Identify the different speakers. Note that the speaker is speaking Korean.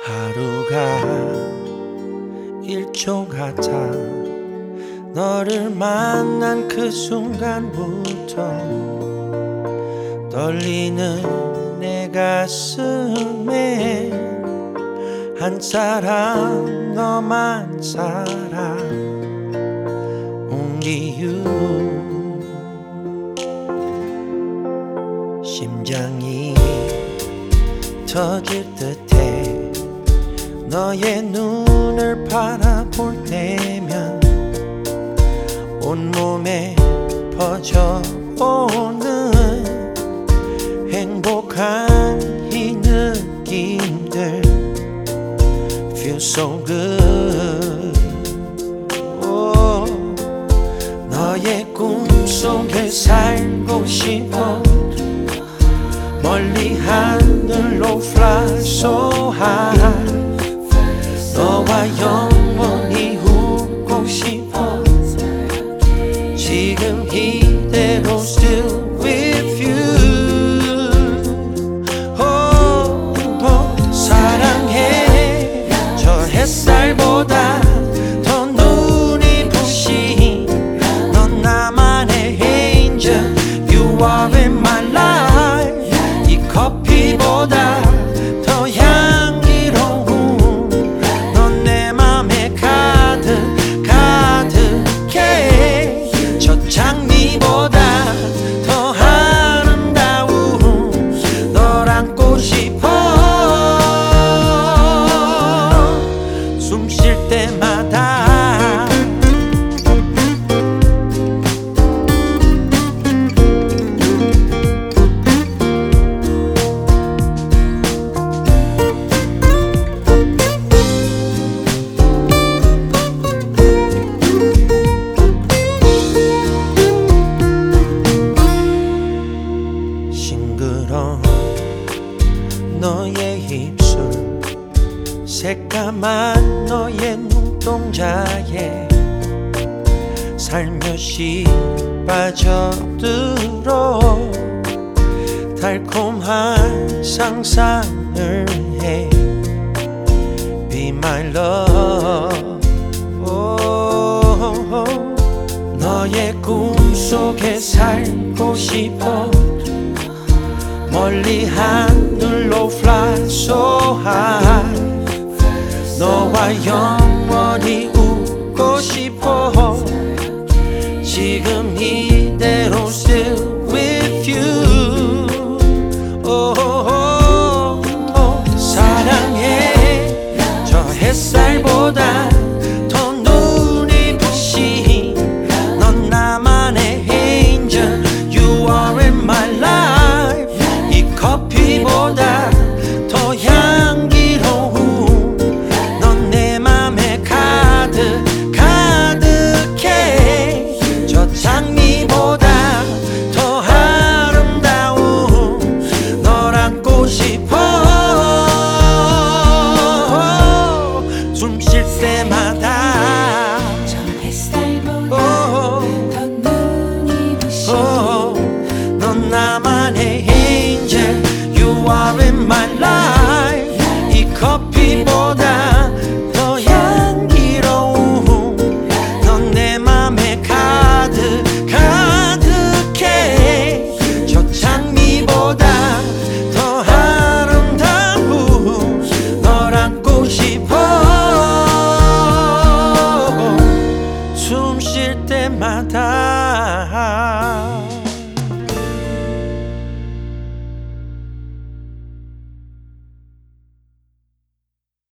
Speaker 1: 하루가 1초 같아 너를 만난 그 순간부터 떨리는 내 가슴에 한 사람 너만 살아 Only you 심장이 터질 듯해 너의 눈을 바라볼 때면 온몸에 퍼져오는 행복한 이 느낌들 Feel so good 너의 꿈속에 살고 싶어 멀리 하늘로 fly so high 너와 영원히 웃고 싶어 지금 이대로 still with you 사랑해 저 햇살보다 더 눈이 부신 넌 나만의 angel You are in my life 이 커피보다 더 향기로운 넌 내 맘에 가득해 저 장미보다 더 아름다운 널 안고 싶어 숨 쉴 때마다 싱그러운 너의 입술 새까만 너의 눈동자에 살며시 빠져들어 달콤한 상상을 해 Be my love 너의 꿈속에 살고 싶어 멀리 하늘로 fly so high 너와 영원히 웃고 싶어 지금 이대로 still with you 사랑해 저 햇살보다 더 눈이 부신 넌 나만의 angel You are in my life 이 커피보다 더 향기로운 넌 내 맘에 가득해 저 장미보다 더 아름다운 널 안고 싶어 숨 쉴 때마다
Speaker 2: 저 햇살보다 더 눈이 부신
Speaker 1: 넌 나만의 angel You are in my life 이 커피보다 더 향기로운 넌 내 맘에 가득해 저 장미보다 더 아름다운 널 안고 싶어 숨 쉴 때마다